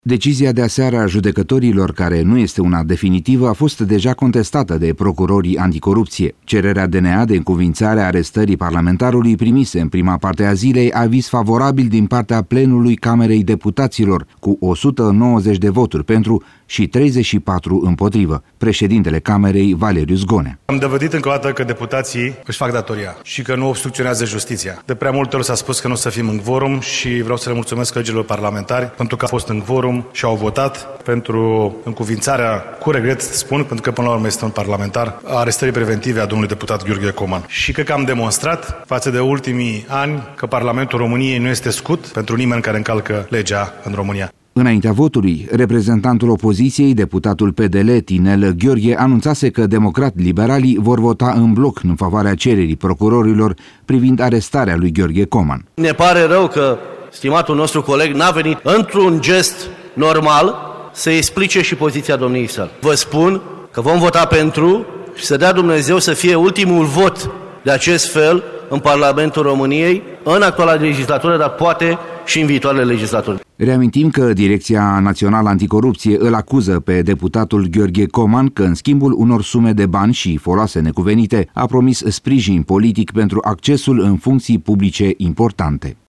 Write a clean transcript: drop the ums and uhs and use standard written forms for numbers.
Decizia de aseară a judecătorilor, care nu este una definitivă, a fost deja contestată de procurorii anticorupție. Cererea DNA de încuviințare a arestării parlamentarului primise în prima parte a zilei a aviz favorabil din partea plenului Camerei Deputaților, cu 190 de voturi pentru și 34 împotrivă. Președintele Camerei, Valeriu Zgonea. Am dovedit încă o dată că deputații își fac datoria și că nu obstrucționează justiția. De prea multe ori s-a spus că nu o să fim în quorum și vreau să le mulțumesc colegilor parlamentari pentru că au fost în quorum și au votat pentru încuviințarea, cu regret spun, pentru că până la urmă este un parlamentar, a arestării preventive a domnului deputat Gheorghe Coman. Și cred că am demonstrat față de ultimii ani că Parlamentul României nu este scut pentru nimeni care încalcă legea în România. Înaintea votului, reprezentantul opoziției, deputatul PDL Tinel Gheorghe, anunțase că democrat-liberalii vor vota în bloc în favoarea cererii procurorilor privind arestarea lui Gheorghe Coman. Ne pare rău că stimatul nostru coleg n-a venit într-un gest normal să explice și poziția domniei sale. Vă spun că vom vota pentru și să dea Dumnezeu să fie ultimul vot de acest fel în Parlamentul României, în actuala legislatură, dar poate și în viitoarele legislaturi. Reamintim că Direcția Națională Anticorupție îl acuză pe deputatul Gheorghe Coman că, în schimbul unor sume de bani și foloase necuvenite, a promis sprijin politic pentru accesul în funcții publice importante.